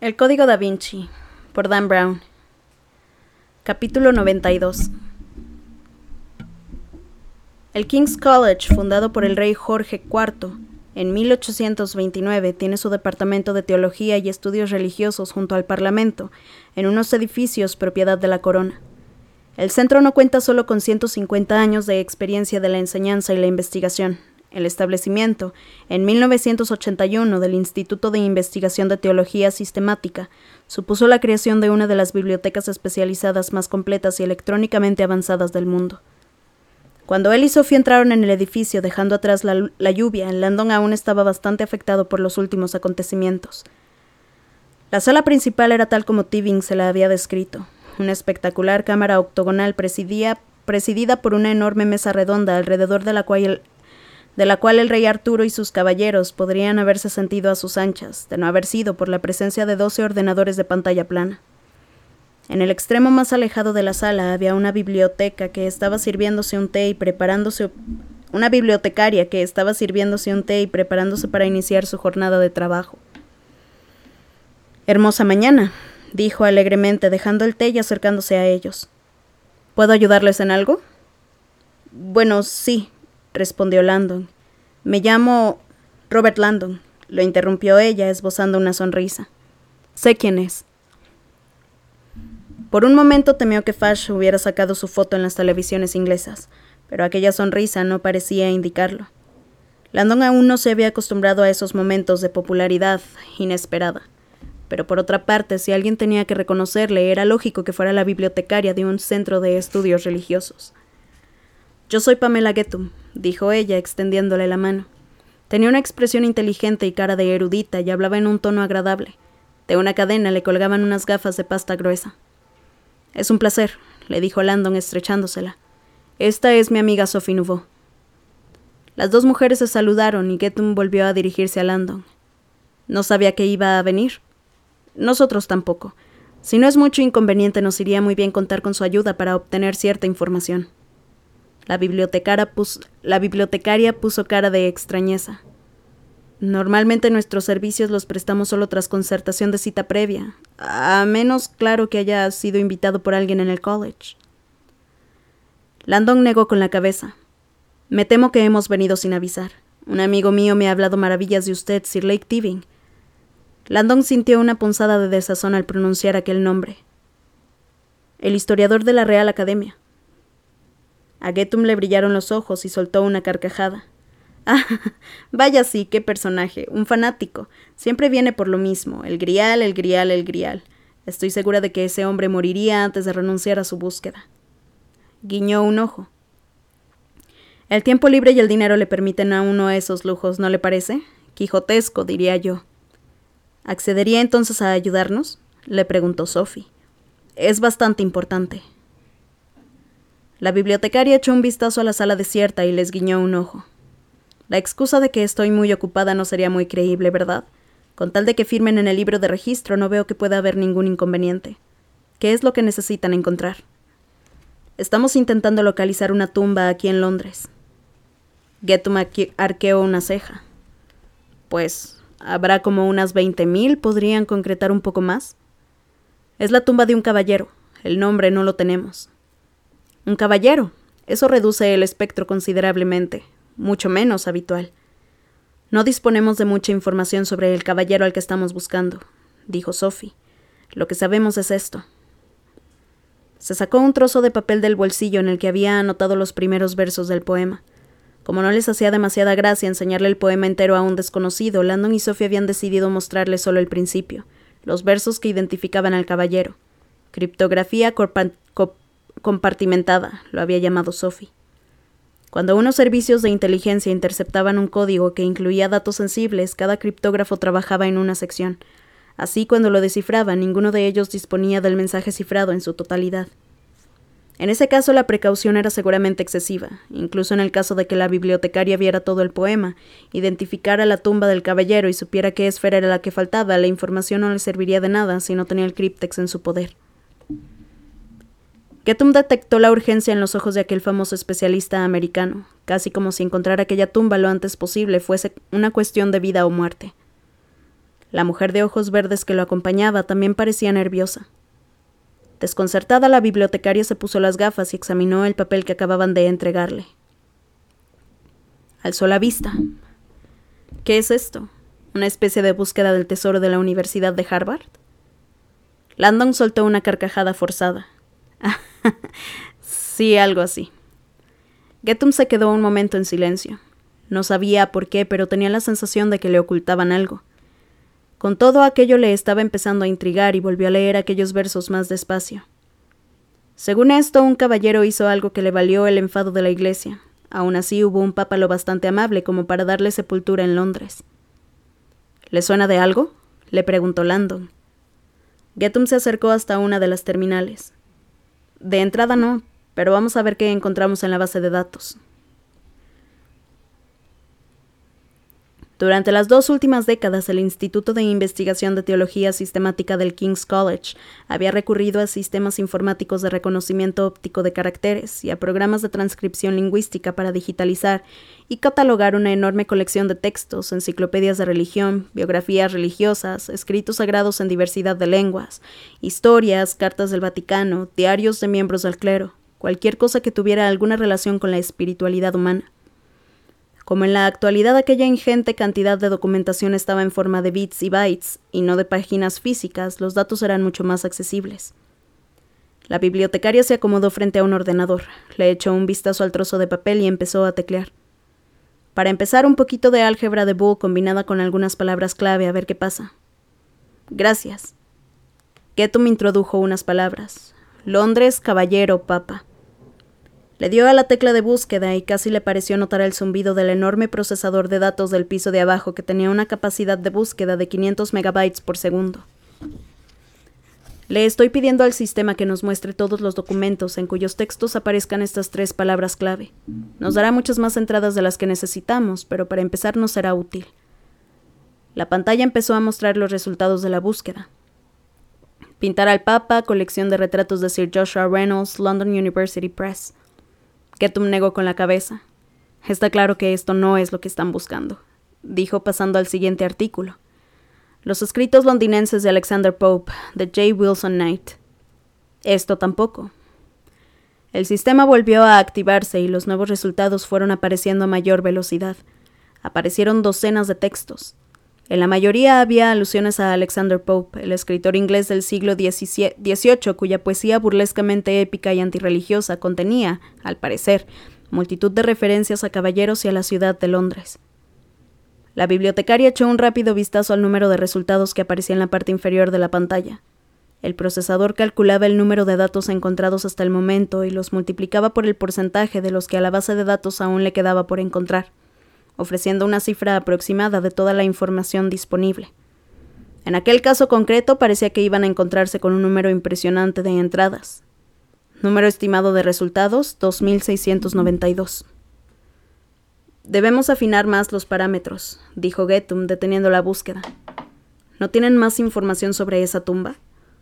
El Código Da Vinci, por Dan Brown. Capítulo 92. El King's College, fundado por el rey Jorge IV en 1829, tiene su departamento de teología y estudios religiosos junto al Parlamento, en unos edificios propiedad de la corona. El centro no cuenta solo con 150 años de experiencia de la enseñanza y la investigación. El establecimiento, en 1981, del Instituto de Investigación de Teología Sistemática, supuso la creación de una de las bibliotecas especializadas más completas y electrónicamente avanzadas del mundo. Cuando él y Sophie entraron en el edificio dejando atrás la lluvia, Landon aún estaba bastante afectado por los últimos acontecimientos. La sala principal era tal como Tevin se la había descrito, una espectacular cámara octogonal presidida por una enorme mesa redonda alrededor de la cual el rey Arturo y sus caballeros podrían haberse sentido a sus anchas, de no haber sido por la presencia de 12 ordenadores de pantalla plana. En el extremo más alejado de la sala había una bibliotecaria que estaba sirviéndose un té y preparándose para iniciar su jornada de trabajo. «Hermosa mañana», dijo alegremente, dejando el té y acercándose a ellos. «¿Puedo ayudarles en algo?» «Bueno, sí», respondió Landon. «Me llamo Robert Landon», lo interrumpió ella, esbozando una sonrisa. «Sé quién es». Por un momento temió que Fash hubiera sacado su foto en las televisiones inglesas, pero aquella sonrisa no parecía indicarlo. Landon aún no se había acostumbrado a esos momentos de popularidad inesperada. Pero por otra parte, si alguien tenía que reconocerle, era lógico que fuera la bibliotecaria de un centro de estudios religiosos. «Yo soy Pamela Gethum», dijo ella, extendiéndole la mano. Tenía una expresión inteligente y cara de erudita y hablaba en un tono agradable. De una cadena le colgaban unas gafas de pasta gruesa. «Es un placer», le dijo Landon estrechándosela. «Esta es mi amiga Sophie Nouveau». Las dos mujeres se saludaron y Gethum volvió a dirigirse a Landon. «¿No sabía que iba a venir?» «Nosotros tampoco. Si no es mucho inconveniente, nos iría muy bien contar con su ayuda para obtener cierta información». La bibliotecaria puso cara de extrañeza. «Normalmente nuestros servicios los prestamos solo tras concertación de cita previa, a menos, claro, que haya sido invitado por alguien en el college». Landon negó con la cabeza. «Me temo que hemos venido sin avisar. Un amigo mío me ha hablado maravillas de usted, Sir Lake Tevin». Landon sintió una punzada de desazón al pronunciar aquel nombre. «El historiador de la Real Academia». A Gethum le brillaron los ojos y soltó una carcajada. «Ah, vaya sí, qué personaje, un fanático. Siempre viene por lo mismo, el grial, el grial, el grial. Estoy segura de que ese hombre moriría antes de renunciar a su búsqueda». Guiñó un ojo. «El tiempo libre y el dinero le permiten a uno esos lujos, ¿no le parece? Quijotesco, diría yo». «¿Accedería entonces a ayudarnos?», le preguntó Sophie. «Es bastante importante». La bibliotecaria echó un vistazo a la sala desierta y les guiñó un ojo. «La excusa de que estoy muy ocupada no sería muy creíble, ¿verdad? Con tal de que firmen en el libro de registro no veo que pueda haber ningún inconveniente. ¿Qué es lo que necesitan encontrar?» «Estamos intentando localizar una tumba aquí en Londres». Gethum arqueó una ceja. «Pues, habrá como unas 20.000, ¿podrían concretar un poco más?» «Es la tumba de un caballero. El nombre no lo tenemos». «¿Un caballero? Eso reduce el espectro considerablemente, mucho menos habitual». «No disponemos de mucha información sobre el caballero al que estamos buscando», dijo Sophie. «Lo que sabemos es esto». Se sacó un trozo de papel del bolsillo en el que había anotado los primeros versos del poema. Como no les hacía demasiada gracia enseñarle el poema entero a un desconocido, Landon y Sophie habían decidido mostrarle solo el principio, los versos que identificaban al caballero. Criptografía compartimentada, lo había llamado Sophie. Cuando unos servicios de inteligencia interceptaban un código que incluía datos sensibles, cada criptógrafo trabajaba en una sección. Así, cuando lo descifraban, ninguno de ellos disponía del mensaje cifrado en su totalidad. En ese caso, la precaución era seguramente excesiva. Incluso en el caso de que la bibliotecaria viera todo el poema, identificara la tumba del caballero y supiera qué esfera era la que faltaba, la información no le serviría de nada si no tenía el críptex en su poder. Gethum detectó la urgencia en los ojos de aquel famoso especialista americano, casi como si encontrar aquella tumba lo antes posible fuese una cuestión de vida o muerte. La mujer de ojos verdes que lo acompañaba también parecía nerviosa. Desconcertada, la bibliotecaria se puso las gafas y examinó el papel que acababan de entregarle. Alzó la vista. ¿Qué es esto? ¿Una especie de búsqueda del tesoro de la Universidad de Harvard? Landon soltó una carcajada forzada. Sí, algo así. Gettum se quedó un momento en silencio. No sabía por qué, pero tenía la sensación de que le ocultaban algo. Con todo aquello le estaba empezando a intrigar y volvió a leer aquellos versos más despacio. Según esto, un caballero hizo algo que le valió el enfado de la iglesia. Aún así, hubo un papa lo bastante amable como para darle sepultura en Londres. ¿Le suena de algo?, le preguntó Landon. Gettum se acercó hasta una de las terminales. De entrada no, pero vamos a ver qué encontramos en la base de datos. Durante las 2 últimas décadas, el Instituto de Investigación de Teología Sistemática del King's College había recurrido a sistemas informáticos de reconocimiento óptico de caracteres y a programas de transcripción lingüística para digitalizar y catalogar una enorme colección de textos, enciclopedias de religión, biografías religiosas, escritos sagrados en diversidad de lenguas, historias, cartas del Vaticano, diarios de miembros del clero, cualquier cosa que tuviera alguna relación con la espiritualidad humana. Como en la actualidad aquella ingente cantidad de documentación estaba en forma de bits y bytes, y no de páginas físicas, los datos eran mucho más accesibles. La bibliotecaria se acomodó frente a un ordenador, le echó un vistazo al trozo de papel y empezó a teclear. Para empezar, un poquito de álgebra de Boole combinada con algunas palabras clave, a ver qué pasa. Gracias. Gettum introdujo unas palabras. Londres, caballero, papa. Le dio a la tecla de búsqueda y casi le pareció notar el zumbido del enorme procesador de datos del piso de abajo que tenía una capacidad de búsqueda de 500 megabytes por segundo. Le estoy pidiendo al sistema que nos muestre todos los documentos en cuyos textos aparezcan estas 3 palabras clave. Nos dará muchas más entradas de las que necesitamos, pero para empezar nos será útil. La pantalla empezó a mostrar los resultados de la búsqueda. Pintar al Papa, colección de retratos de Sir Joshua Reynolds, London University Press. Gettum negó con la cabeza. Está claro que esto no es lo que están buscando, dijo pasando al siguiente artículo. Los escritos londinenses de Alexander Pope, de J. Wilson Knight. Esto tampoco. El sistema volvió a activarse y los nuevos resultados fueron apareciendo a mayor velocidad. Aparecieron docenas de textos. En la mayoría había alusiones a Alexander Pope, el escritor inglés del siglo XVIII, cuya poesía burlescamente épica y antirreligiosa contenía, al parecer, multitud de referencias a caballeros y a la ciudad de Londres. La bibliotecaria echó un rápido vistazo al número de resultados que aparecía en la parte inferior de la pantalla. El procesador calculaba el número de datos encontrados hasta el momento y los multiplicaba por el porcentaje de los que a la base de datos aún le quedaba por encontrar, ofreciendo una cifra aproximada de toda la información disponible. En aquel caso concreto parecía que iban a encontrarse con un número impresionante de entradas. Número estimado de resultados, 2.692. Debemos afinar más los parámetros, dijo Gettum, deteniendo la búsqueda. ¿No tienen más información sobre esa tumba?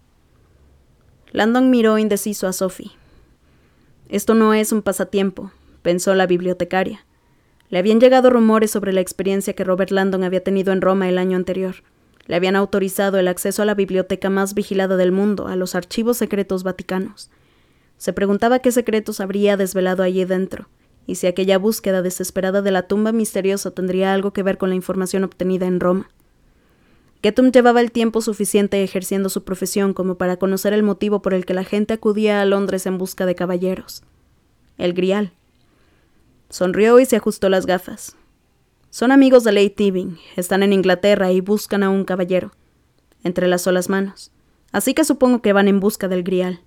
Landon miró indeciso a Sophie. Esto no es un pasatiempo, pensó la bibliotecaria. Le habían llegado rumores sobre la experiencia que Robert Landon había tenido en Roma el año anterior. Le habían autorizado el acceso a la biblioteca más vigilada del mundo, a los archivos secretos vaticanos. Se preguntaba qué secretos habría desvelado allí dentro, y si aquella búsqueda desesperada de la tumba misteriosa tendría algo que ver con la información obtenida en Roma. Gettum llevaba el tiempo suficiente ejerciendo su profesión como para conocer el motivo por el que la gente acudía a Londres en busca de caballeros. El Grial. Sonrió y se ajustó las gafas. Son amigos de Lady Teving, están en Inglaterra y buscan a un caballero. Entrelazó las manos. Así que supongo que van en busca del Grial.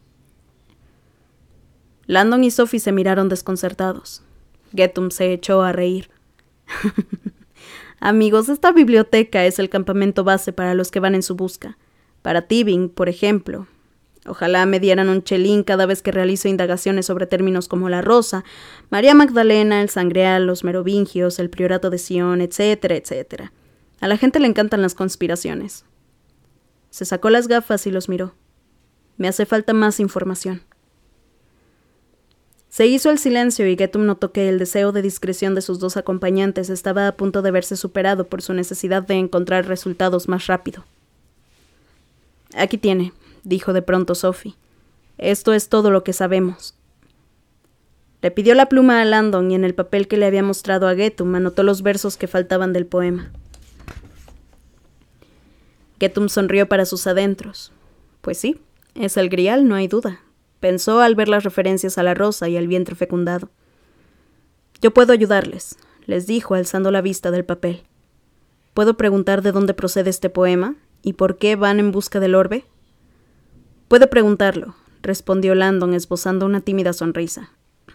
Landon y Sophie se miraron desconcertados. Gettum se echó a reír. Amigos, esta biblioteca es el campamento base para los que van en su busca. Para Teving, por ejemplo. Ojalá me dieran un chelín cada vez que realizo indagaciones sobre términos como la Rosa, María Magdalena, el Sangreal, los Merovingios, el Priorato de Sion, etcétera, etcétera. A la gente le encantan las conspiraciones. Se sacó las gafas y los miró. Me hace falta más información. Se hizo el silencio y Getum notó que el deseo de discreción de sus dos acompañantes estaba a punto de verse superado por su necesidad de encontrar resultados más rápido. «Aquí tiene», dijo de pronto Sophie. «Esto es todo lo que sabemos». Le pidió la pluma a Landon y en el papel que le había mostrado a Getum anotó los versos que faltaban del poema. Getum sonrió para sus adentros. Pues sí, es el Grial, no hay duda, pensó al ver las referencias a la rosa y al vientre fecundado. «Yo puedo ayudarles», les dijo alzando la vista del papel. «¿Puedo preguntar de dónde procede este poema y por qué van en busca del orbe?» «Puede preguntarlo», respondió Landon esbozando una tímida sonrisa.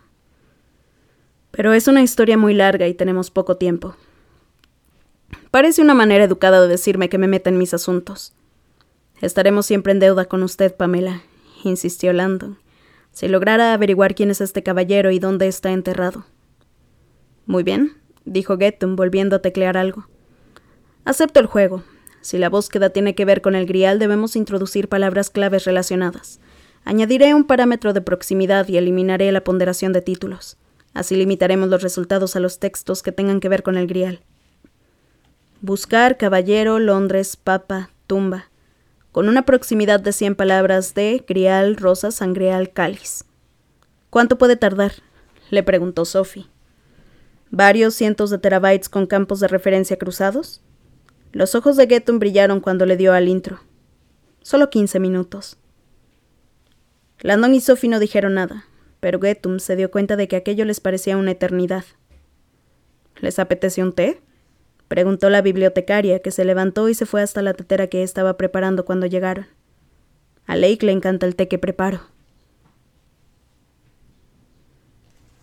«Pero es una historia muy larga y tenemos poco tiempo». «Parece una manera educada de decirme que me meta en mis asuntos». «Estaremos siempre en deuda con usted, Pamela», insistió Landon, «si lograra averiguar quién es este caballero y dónde está enterrado». «Muy bien», dijo Getum, volviendo a teclear algo. «Acepto el juego. Si la búsqueda tiene que ver con el Grial, debemos introducir palabras claves relacionadas. Añadiré un parámetro de proximidad y eliminaré la ponderación de títulos. Así limitaremos los resultados a los textos que tengan que ver con el Grial. Buscar, caballero, Londres, papa, tumba. Con una proximidad de 100 palabras de Grial, rosa, sangreal, cáliz». «¿Cuánto puede tardar?», le preguntó Sophie. «¿Varios cientos de terabytes con campos de referencia cruzados?» Los ojos de Getum brillaron cuando le dio al intro. «Solo 15 minutos». Landon y Sophie no dijeron nada, pero Getum se dio cuenta de que aquello les parecía una eternidad. «¿Les apetece un té?», preguntó la bibliotecaria, que se levantó y se fue hasta la tetera que estaba preparando cuando llegaron. «A Lake le encanta el té que preparo».